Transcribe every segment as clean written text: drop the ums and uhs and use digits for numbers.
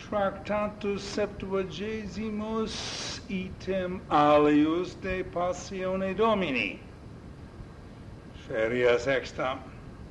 Tractatus Septuagesimus item alius de Passione Domini. Feria sexta.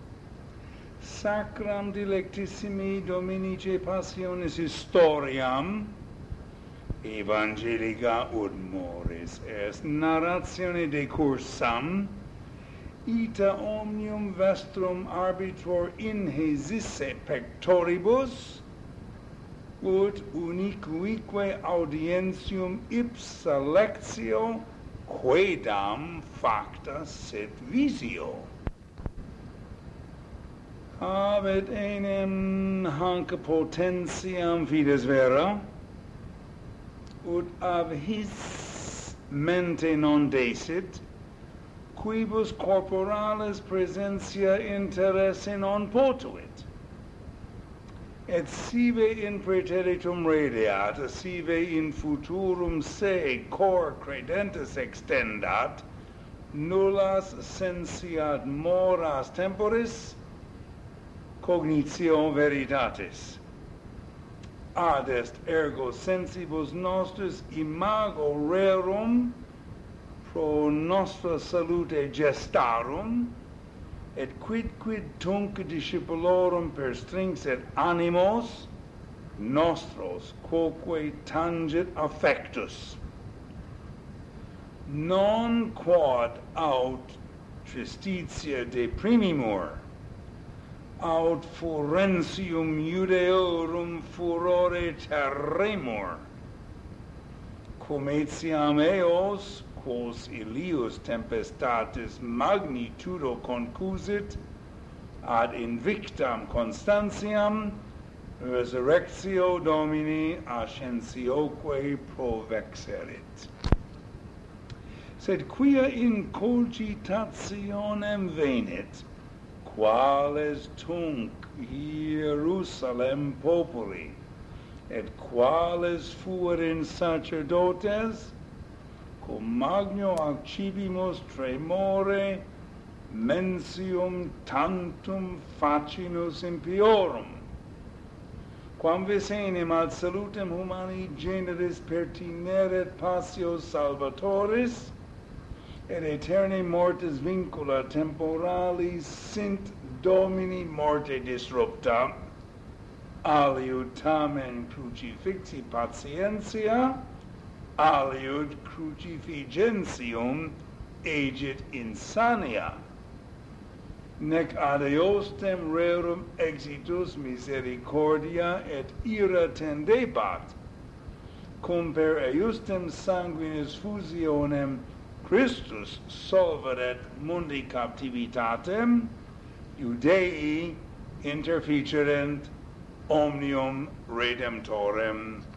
Sacram dilectissimi Dominice Passionis historiam Evangelica ut moris est narratione decursam ita omnium vestrum arbitror inhesisse pectoribus ut unicuique audientium ipsa lectio quaedam facta sit visio. Habet enim hanc potentiam fides vera, ut ab his mente non desit, quibus corporalis presentia interesse non potuit. Et sive in praeteritum redeat, sive in futurum se cor credentes extendat, nullas sensiat moras temporis, cognitio veritatis. Ad est ergo sensibus nostris imago rerum pro nostra salute gestarum, et quidquid tunc discipulorum perstrinxit animos nostros quoque tangit affectus. Non quod aut tristitia deprimimur, aut forensium Judeorum furore terremur, cum etiam eos, quos Ilius tempestatis magnitudo concusit, ad invictam constantiam, resurrectio Domini ascensioque provexerit. Sed quia in cogitationem venit, quales tunc Hierusalem populi, et quales fuerin sacerdotes, cum magno accibimus tremore mensium tantum facinus impiorum, quam visenem ad salutem humani generis pertineret passio salvatoris, et aeterni mortis vincula temporalis sint Domini morte disrupta, aliud tamen crucifixi patientia, aliud crucifigentium agit insania, nec ad eostem rerum exitus misericordia et ira tendebat, cum per eustem sanguinis fusionem Christus solvaret mundi captivitatem, Judei interficerent omnium redemptorem.